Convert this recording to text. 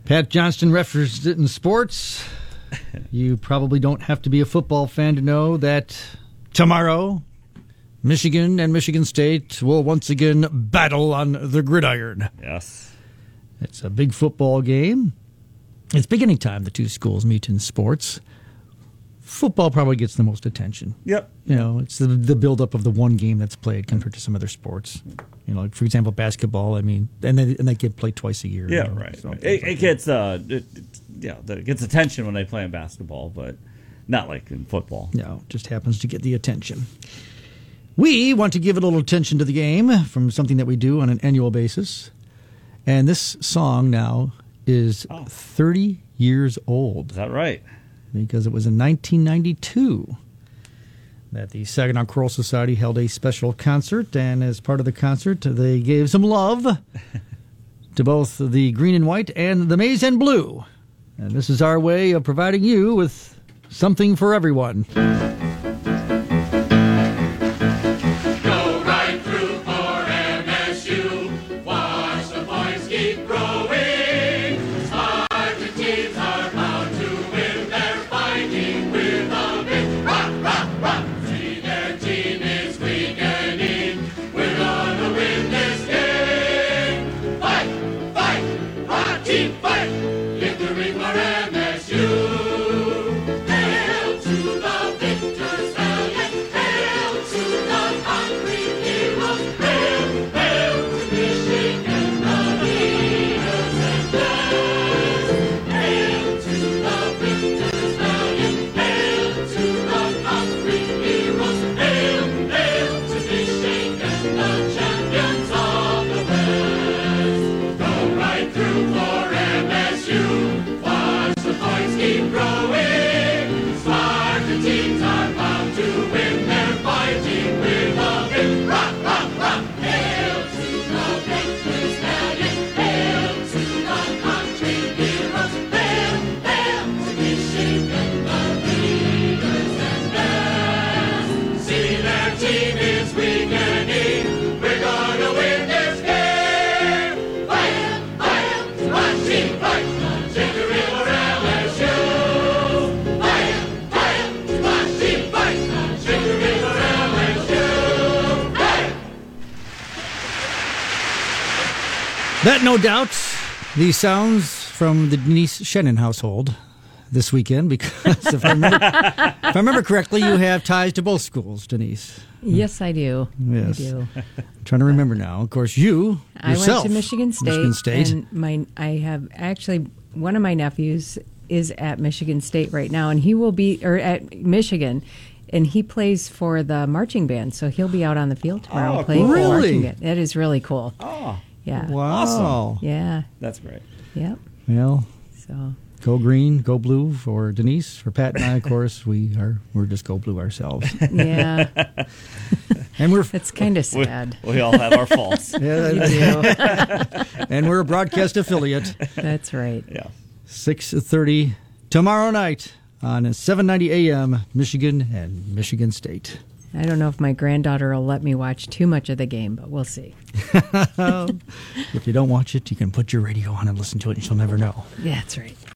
Pat Johnston referenced it in sports. You probably don't have to be a football fan to know that tomorrow, Michigan and Michigan State will once again battle on the gridiron. Yes. It's a big football game. It's big any time the two schools meet in sports. Football probably gets the most attention. Yep. It's the buildup of the one game that's played compared to some other sports. Like, for example, basketball. I mean, and they get played twice a year. Yeah, right. So it gets it gets attention when they play in basketball, but not like in football. No, it just happens to get the attention. We want to give a little attention to the game from something that we do on an annual basis. And this song now is 30 years old. Is that right? Because it was in 1992 that the Saginaw Choral Society held a special concert, and as part of the concert, they gave some love to both the green and white and the maize and blue. And this is our way of providing you with something for everyone. That, no doubt, the sounds from the Denise Shannon household this weekend, because if I remember correctly, you have ties to both schools, Denise. Yes, I do. Yes. I do. I'm trying to remember now. Of course, yourself. I went to Michigan State. And I have actually, one of my nephews is at Michigan State right now, and he will be, or at Michigan, and he plays for the marching band, so he'll be out on the field tomorrow playing for the marching band. That is really cool. Oh. Yeah. Wow. Awesome. Yeah. That's great. Yep. Well, so go green, go blue for Denise. For Pat and I, of course, we're just go blue ourselves. Yeah. And it's kind of sad. We all have our faults. Yeah, you do. And we're a broadcast affiliate. That's right. Yeah. 6:30 tomorrow night on 790 AM, Michigan and Michigan State. I don't know if my granddaughter will let me watch too much of the game, but we'll see. If you don't watch it, you can put your radio on and listen to it, and she'll never know. Yeah, that's right.